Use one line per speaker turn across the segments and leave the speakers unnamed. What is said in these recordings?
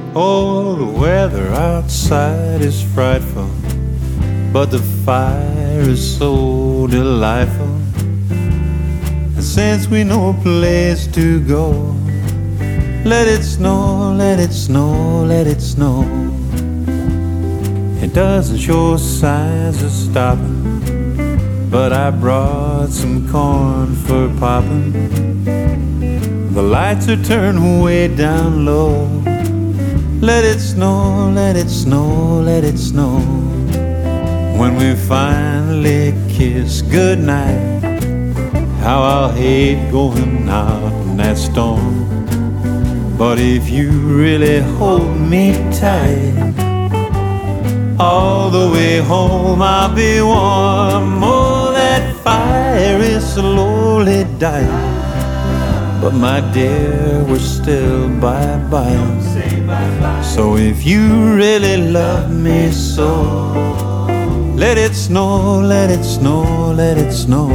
Oh, the weather outside is frightful, but the fire is so delightful. And since we know a place to go, let it snow, let it snow, let it snow. It doesn't show signs of stopping, but I brought some corn for popping. The lights are turned way down low. Let it snow, let it snow, let it snow. When we finally kiss goodnight, how I'll hate going out in that storm. But if you really hold me tight, all the way home I'll be warm. Oh, that fire is slowly dying, but my dear, we're still bye-bye. So if you really love me so, let it snow, let it snow, let it snow.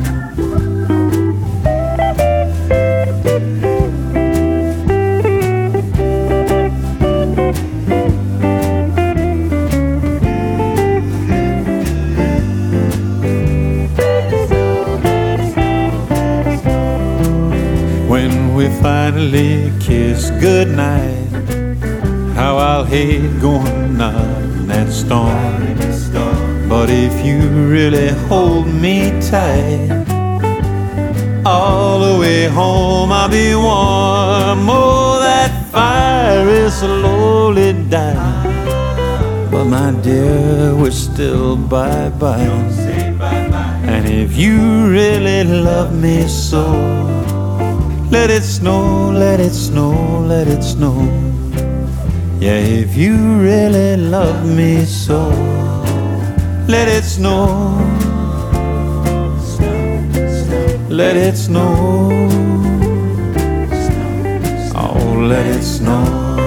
When we finally kiss goodnight, how I'll hate going out in that storm. But if you really hold me tight, all the way home I'll be warm. Oh, that fire is slowly dying, but my dear, we're still bye-bye. And if you really love me so, let it snow, let it snow, let it snow. Yeah, if you really love me so, let it snow, let it snow, oh, let it snow.